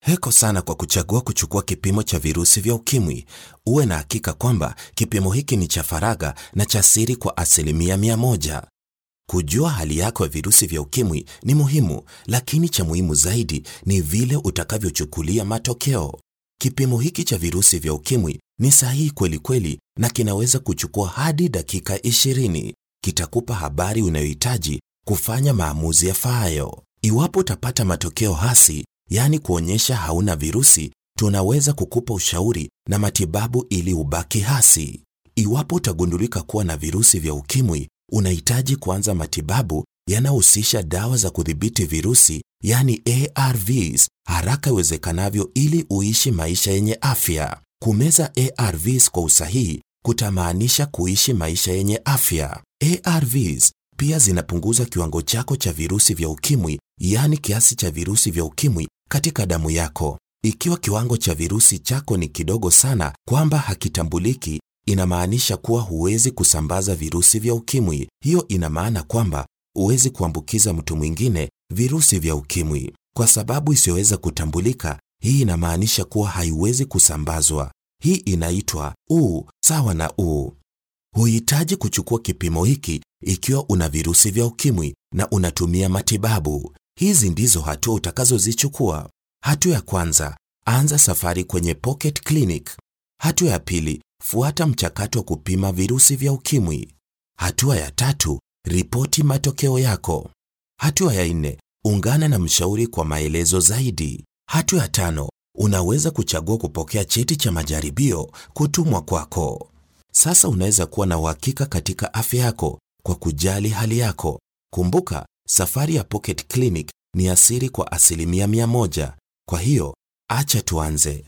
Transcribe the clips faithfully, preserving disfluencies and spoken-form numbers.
Heko sana kwa kuchagua kuchukua kipimo cha virusi vya ukimwi. Uwe na hakika kwamba kipimo hiki ni cha faragha na cha siri kwa asilimia mia moja. Kujua hali yako ya virusi vya ukimwi ni muhimu, lakini cha muhimu zaidi ni vile utakavyochukulia matokeo. Kipimo hiki cha virusi vya ukimwi ni sahihi kweli kweli na kinaweza kuchukua hadi dakika ishirini. Kitakupa habari unayohitaji kufanya maamuzi yafaayo. Iwapo utapata matokeo hasi, yaani kuonyesha hauna virusi, tunaweza kukupa ushauri na matibabu ili ubaki hasi. Iwapo utagundulika kuwa na virusi vya ukimwi, unahitaji kuanza matibabu yanayohusisha dawa za kudhibiti virusi, yaani A R Vs, haraka iwezekanavyo ili uishi maisha yenye afya. Kumeza A R Vs kwa usahihi kutamaanisha kuishi maisha yenye afya. A R Vs pia zinapunguza kiwango chako cha virusi vya ukimwi, yaani kiasi cha virusi vya ukimwi katika damu yako. Ikiwa kiwango cha virusi chako ni kidogo sana kwamba hakitambuliki, inamaanisha kuwa huwezi kusambaza virusi vya ukimwi. Hiyo ina maana kwamba huwezi kuambukiza mtu mwingine virusi vya ukimwi. Kwa sababu isiyoweza kutambulika, hii inamaanisha kuwa haiwezi kusambazwa. Hii inaitwa U sawa na U. Huhitaji kuchukua kipimo hiki ikiwa una virusi vya ukimwi na unatumia matibabu. Hizi ndizo hatua utakazozichukua. Hatua ya kwanza, anza safari kwenye Pocket Clinic. Hatua ya pili, fuata mchakato wa kupima virusi vya ukimwi. Hatua ya tatu, ripoti matokeo yako. Hatua ya nne, ungana na mshauri kwa maelezo zaidi. Hatua ya tano, unaweza kuchagua kupokea cheti cha majaribio kutumwa kwako. Sasa unaweza kuwa na uhakika katika afya yako kwa kujali hali yako. Kumbuka, safari ya Pocket Clinic ni ya siri kwa asilimia mia moja. Kwa hiyo, acha tuanze.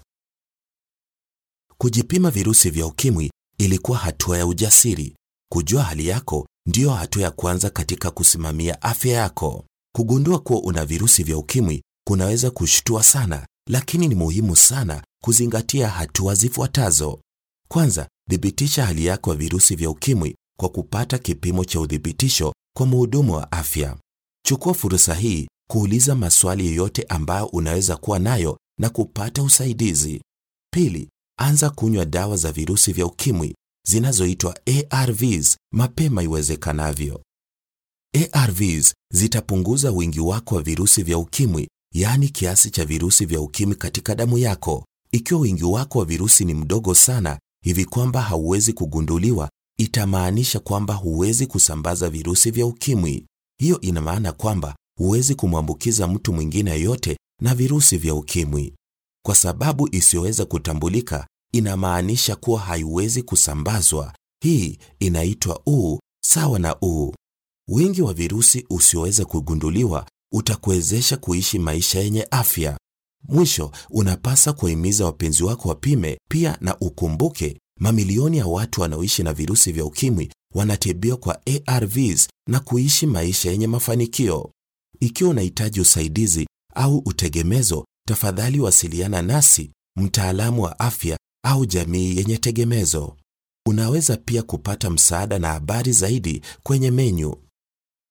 Kujipima virusi vya ukimwi ilikuwa hatua ya ujasiri. Kujua hali yako ndiyo hatua ya kwanza katika kusimamia afya yako. Kugundua kuwa una virusi vya ukimwi kunaweza kushtua sana, lakini ni muhimu sana kuzingatia hatua zifuatazo. Kwanza, thibitisha hali yako ya virusi vya ukimwi kwa kupata kipimo cha uthibitisho kwa mhudumu wa afya. Chukua fursa hii kuuliza maswali yoyote ambayo unaweza kuwa nayo na kupata usaidizi. Pili, anza kunywa dawa za virusi vya ukimwi zinazoitwa A R Vs mapema iwezekanavyo. A R Vs zitapunguza wingi wako wa virusi vya ukimwi, yaani kiasi cha virusi vya ukimwi katika damu yako. Ikiwa wingi wako wa virusi ni mdogo sana hivi kwamba hauwezi kugunduliwa, itamaanisha kwamba huwezi kusambaza virusi vya ukimwi. Hiyo ina maana kwamba huwezi kumwambukiza mtu mwingine yeyote na virusi vya ukimwi. Kwa sababu isiyoweza kutambulika, inamaanisha kuwa haiwezi kusambazwa. Hii inaitwa U sawa na U. Wingi wa virusi usioweza kugunduliwa utakuwezesha kuishi maisha yenye afya. Mwisho, unapasa kuhimiza wapenzi wako wapime pia, na ukumbuke mamilioni ya watu wanaoishi na virusi vya ukimwi wanatibiwa kwa A R Vs na kuishi maisha yenye mafanikio. Ikiwa unahitaji usaidizi au utegemezo, tafadhali wasiliana nasi, mtaalamu wa afya au jamii yenye tegemezo. Unaweza pia kupata msaada na habari zaidi kwenye menyu.